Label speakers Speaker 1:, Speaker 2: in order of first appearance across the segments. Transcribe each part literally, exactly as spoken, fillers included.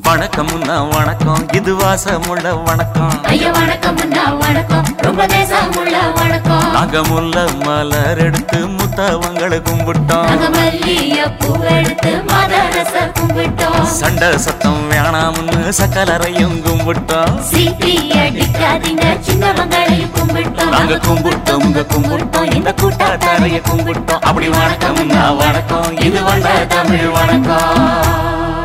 Speaker 1: வணக்கம் வணக்கம் இது வாசமுள்ள வணக்கம்.
Speaker 2: ஐயா வணக்கம் வணக்கம் ரொம்ப தேசமுள்ள வணக்கம்.
Speaker 1: நாங்க முல்ல மலர் எடுத்து முத்தவங்களை கும்பிட்டோம்.
Speaker 2: நாங்க மல்லிய பூ எடுத்து மதரச கும்பிட்டோம்.
Speaker 1: சண்டை சத்தம் வேணாம்னு சக்கலரையும் கும்பிட்டோம்.
Speaker 2: சீட்டி அடிக்காதீங்க சின்னவங்களையும் கும்பிட்டோம்.
Speaker 1: நாங்க கும்பிட்டோம் உங்க கும்பிட்டோம் இந்த கூட்டாத்தாரைய கும்பிட்டோம். அப்படி வணக்கம் வணக்கம் இது வந்த தமிழ் வணக்கம்.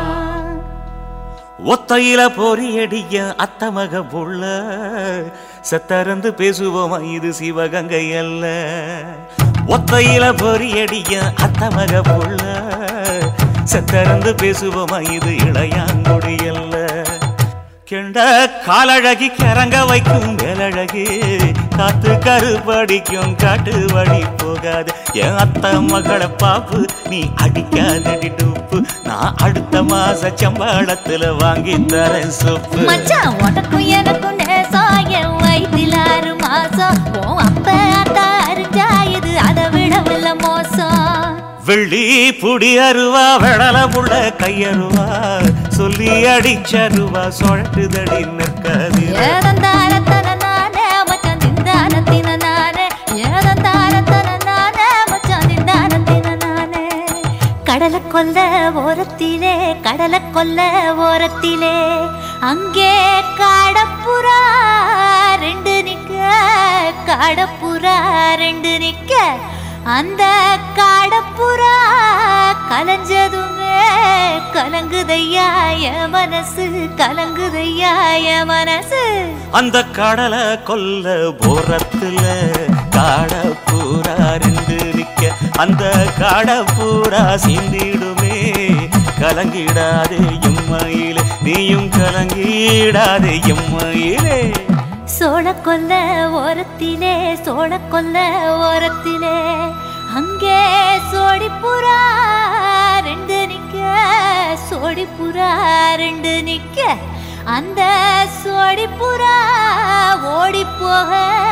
Speaker 1: ஒத்தையில பொறியடிய அத்தமக புள்ள சத்தரந்து பேசுவோமா இது சிவகங்கை அல்ல. ஒத்தையில பொறியடிய அத்தமக புள்ள சத்தரந்து பேசுவோமா இது இளையாங்குடி அல்ல. கெண்ட காலழகி கிறங்க வைக்கும் மேலழகி காத்து கருப்படிக்கும் காட்டு வழி போகாது. என் அத்த மகளை பாப்பு நீ அடிக்காதடி டூப்பு. நான் அடுத்த மாச சம்பளத்துல வாங்கி தரேன் சொப்பு.
Speaker 2: மச்சான் உனக்கும் எனக்கும் நேசம் என் வயிற்றில் ஆறு மாசம். ஓ அப்ப அத்தா அறிஞ்சாயுது அதை விடவில்ல மோசம்.
Speaker 1: வெள்ளி புடி அருவா வெடல புள்ள கையருவா சொல்லி அடிச்சருவா சொழட்டுதடி நிற்காது.
Speaker 2: ஏதந்தாரத்தன நானே மச்சான் திண்டாரத்தின நானே. ஏதந்தாரத்தன நானே மச்சான் திண்டாரத்தின நானே. கடலை கொல்ல ஓரத்திலே கடலை கொல்ல ஓரத்திலே அங்கே காடப்புறா ரெண்டு நிக்க. காடப்புறா ரெண்டு நிக்க அந்த காடப்புறா கலஞ்சதுமே கலங்குதையா என் மனசு. கலங்குதையா என் மனசு.
Speaker 1: அந்த கடலை கொல்ல போரத்துல காடப்பூரா ரெண்டு நிக்க. அந்த காடப்பூரா சிந்திடுமே கலங்கிடாதே எம்மையிலே நீயும் கலங்கிடாதே எம்மையிலே.
Speaker 2: சோழ கொல்ல ஓரத்திலே சோழ கொல்ல ஓரத்திலே அங்கே சோடிப்புறா ரெண்டு நிக்க. சோடிப்புறா ரெண்டு நிக்க அந்த சோடிப்புறா ஓடி போக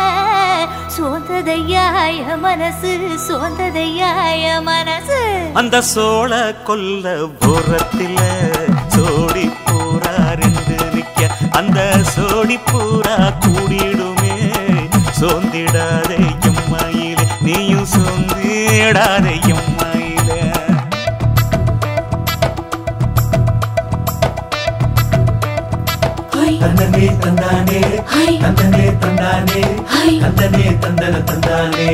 Speaker 2: சோந்ததையாய மனசு. சோந்ததையாய மனசு.
Speaker 1: அந்த சோழ கொல்ல போரத்தில சோடி பூரா ரெண்டு நிக்க. அந்த சோடி பூரா கூடிடுமே சோந்திடாதே எம்மையிலே நீயும் சோந்திடாதே எம்மையிலே.
Speaker 3: தந்தனே தந்தானே தந்தனே தந்தானே தந்தனே தந்தன தந்தானே.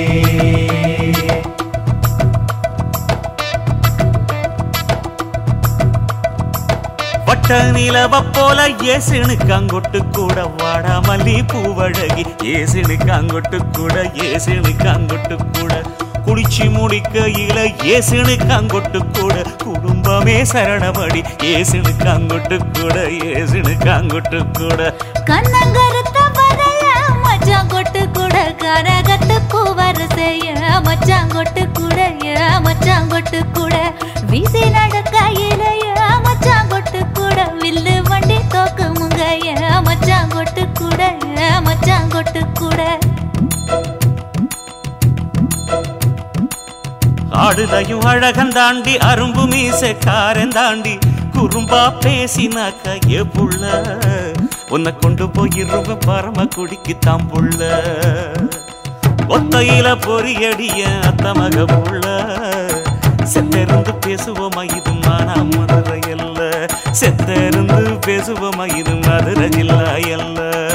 Speaker 1: வட்ட நிலவ போல ஏசுனுக்கு அங்கொட்டு கூட வாடா மல்லி பூவழகி. ஏசுனுக்கு அங்கொட்டு கூட ஏசுனுக்கு அங்கொட்டு கூட குளிச்சு முடிக்கையில ஏசுனுக்கு அங்கொட்டு கூட குடும்பமே சரணமடி. ஏசுனுக்கு அங்கொட்டு கூட ஏசுனுக்கு அங்கொட்டு கூட
Speaker 2: கண்ணங்கருத்த வரைய மச்சாங்கொட்டு கூட கரகத்துக்கு வரிசைய மச்சாங்கொட்டு கூட மச்சாங்கொட்டு கூட வீசி நடக்கையில மச்சாங்கொட்டு கூட வில்லு வண்டி தோக்குமுங்க மச்சாங்கொட்டு கூட மச்சாங்கொட்டு கூட.
Speaker 1: ஆடுதையும் அழகந்தாண்டி அரும்பு மீசை காரந்தாண்டி குறும்பா பேசினாக்க ஏ புள்ள உன்னை கொண்டு போயிருவ பரம குடிக்கு தாம்புள்ள. ஒத்தையில பொறியடிய அத்தமக புள்ள செத்தருந்து பேசுவோமா இது மானா மதுரை அல்ல. செத்தருந்து பேசுவோமா இது மதுரை ஜில்லா அல்ல.